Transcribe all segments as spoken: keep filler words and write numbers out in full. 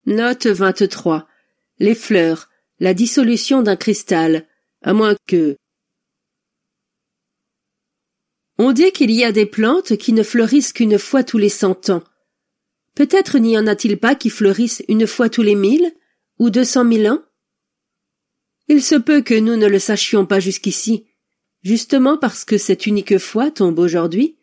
Note vingt-trois. Les fleurs, la dissolution d'un cristal, à moins que... On dit qu'il y a des plantes qui ne fleurissent qu'une fois tous les cent ans. Peut-être n'y en a-t-il pas qui fleurissent une fois tous les mille ou deux cent mille ans? Il se peut que nous ne le sachions pas jusqu'ici, justement parce que cette unique fois tombe aujourd'hui.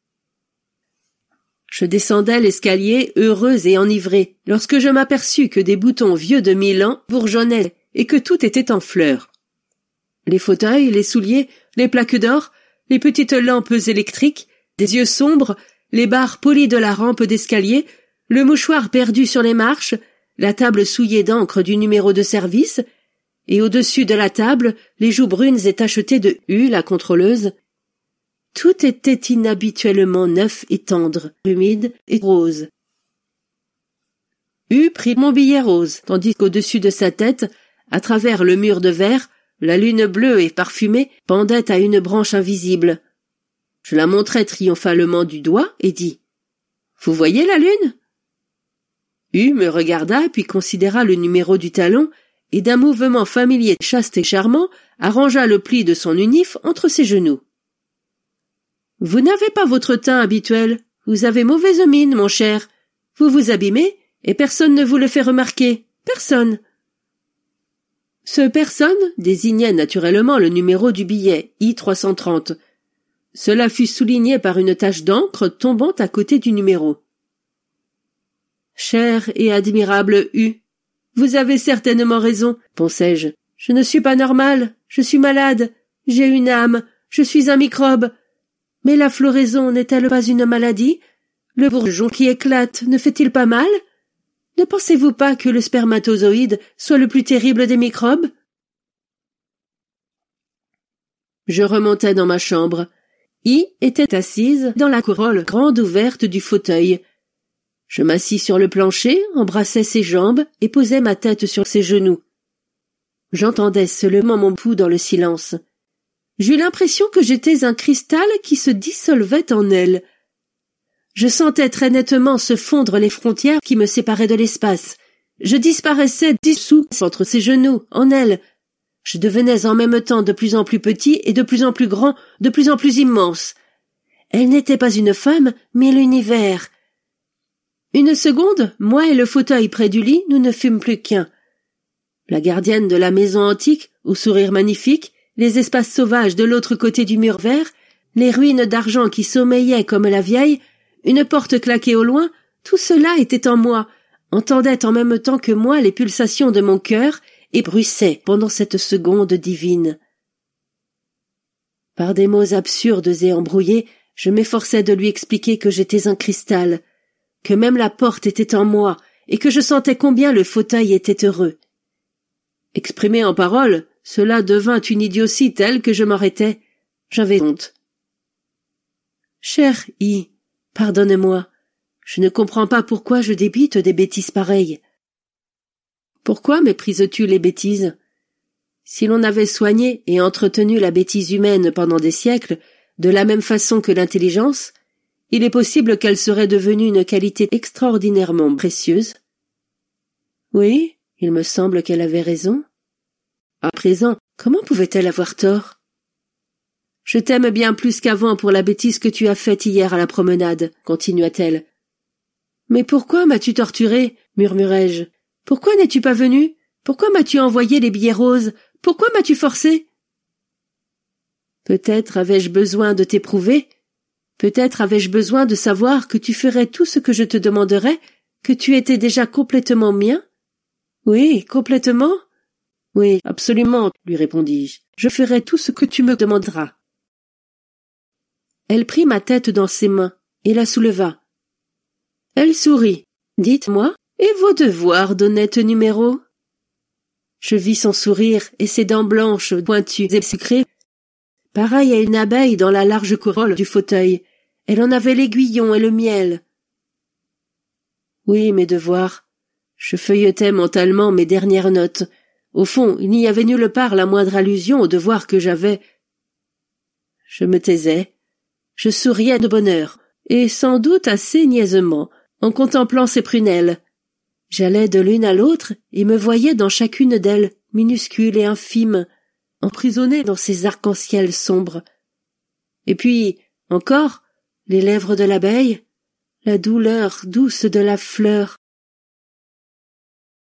Je descendais l'escalier heureux et enivré lorsque je m'aperçus que des boutons vieux de mille ans bourgeonnaient et que tout était en fleurs. Les fauteuils, les souliers, les plaques d'or, les petites lampes électriques, des yeux sombres, les barres polies de la rampe d'escalier, le mouchoir perdu sur les marches, la table souillée d'encre du numéro de service, et au-dessus de la table, les joues brunes et tachetées de U, la contrôleuse. Tout était inhabituellement neuf et tendre, humide et rose. U prit mon billet rose, tandis qu'au-dessus de sa tête, à travers le mur de verre, la lune bleue et parfumée pendait à une branche invisible. Je la montrai triomphalement du doigt et dis « Vous voyez la lune ?» U me regarda puis considéra le numéro du talon et d'un mouvement familier, chaste et charmant, arrangea le pli de son unif entre ses genoux. « Vous n'avez pas votre teint habituel, vous avez mauvaise mine, mon cher. Vous vous abîmez et personne ne vous le fait remarquer, personne. » Ce personne désignait naturellement le numéro du billet, I trois cent trente. Cela fut souligné par une tache d'encre tombant à côté du numéro. « Cher et admirable U, vous avez certainement raison, pensai-je. Je ne suis pas normal, je suis malade, j'ai une âme, je suis un microbe. Mais la floraison n'est-elle pas une maladie? Le bourgeon qui éclate ne fait-il pas mal? Ne pensez-vous pas que le spermatozoïde soit le plus terrible des microbes? » Je remontai dans ma chambre. I était assise dans la corolle grande ouverte du fauteuil. Je m'assis sur le plancher, embrassai ses jambes et posai ma tête sur ses genoux. J'entendais seulement mon pouls dans le silence. J'eus l'impression que j'étais un cristal qui se dissolvait en elle. Je sentais très nettement se fondre les frontières qui me séparaient de l'espace. Je disparaissais dissous entre ses genoux, en elle. Je devenais en même temps de plus en plus petit et de plus en plus grand, de plus en plus immense. Elle n'était pas une femme, mais l'univers. Une seconde, moi et le fauteuil près du lit, nous ne fûmes plus qu'un. La gardienne de la maison antique, au sourire magnifique, les espaces sauvages de l'autre côté du mur vert, les ruines d'argent qui sommeillaient comme la vieille, une porte claquée au loin, tout cela était en moi, entendait en même temps que moi les pulsations de mon cœur et bruissait pendant cette seconde divine. Par des mots absurdes et embrouillés, je m'efforçais de lui expliquer que j'étais un cristal, que même la porte était en moi et que je sentais combien le fauteuil était heureux. Exprimé en paroles, cela devint une idiotie telle que je m'arrêtai. J'avais honte. « Cher I, pardonne-moi. Je ne comprends pas pourquoi je débite des bêtises pareilles. »« Pourquoi méprises-tu les bêtises? Si l'on avait soigné et entretenu la bêtise humaine pendant des siècles, de la même façon que l'intelligence, il est possible qu'elle serait devenue une qualité extraordinairement précieuse. » Oui, il me semble qu'elle avait raison. À présent, comment pouvait-elle avoir tort? « Je t'aime bien plus qu'avant pour la bêtise que tu as faite hier à la promenade, continua-t-elle. « Mais pourquoi m'as-tu torturé? Murmurai-je. Pourquoi n'es-tu pas venu? Pourquoi m'as-tu envoyé les billets roses? Pourquoi m'as-tu forcé? Peut-être avais-je besoin de t'éprouver. Peut-être avais-je besoin de savoir que tu ferais tout ce que je te demanderais, que tu étais déjà complètement mien? Oui, complètement? Oui, absolument, lui répondis-je. Je ferai tout ce que tu me demanderas. Elle prit ma tête dans ses mains et la souleva. Elle sourit. Dites-moi, et vos devoirs d'honnête numéro? Je vis son sourire et ses dents blanches, pointues et sucrées. Pareille à une abeille dans la large corolle du fauteuil. Elle en avait l'aiguillon et le miel. Oui, mes devoirs. Je feuilletais mentalement mes dernières notes. Au fond, il n'y avait nulle part la moindre allusion aux devoirs que j'avais. Je me taisais. Je souriais de bonheur, et sans doute assez niaisement, en contemplant ses prunelles. J'allais de l'une à l'autre et me voyais dans chacune d'elles, minuscule et infime, emprisonnée dans ces arcs-en-ciel sombres. Et puis, encore, les lèvres de l'abeille, la douleur douce de la fleur,